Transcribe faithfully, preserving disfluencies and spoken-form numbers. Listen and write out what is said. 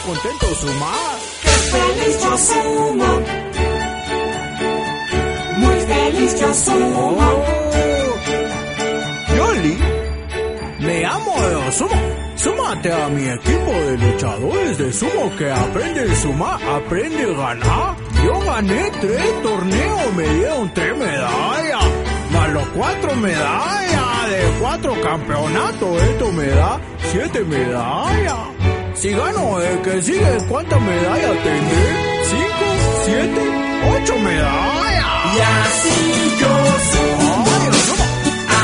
contento sumar. ¡Qué feliz yo sumo! Muy feliz yo sumo. Oh, Yoli, me amo de sumo. Súmate a mi equipo de luchadores de sumo que aprende a sumar, aprende a ganar. Yo gané tres torneos, me dieron tres medallas, más los cuatro medallas de cuatro campeonatos. Esto me da siete medallas. Si gano el que sigue, ¿cuántas medallas tendré? ¿Cinco? ¿Siete? ¿Ocho medallas? Y así yo sumo.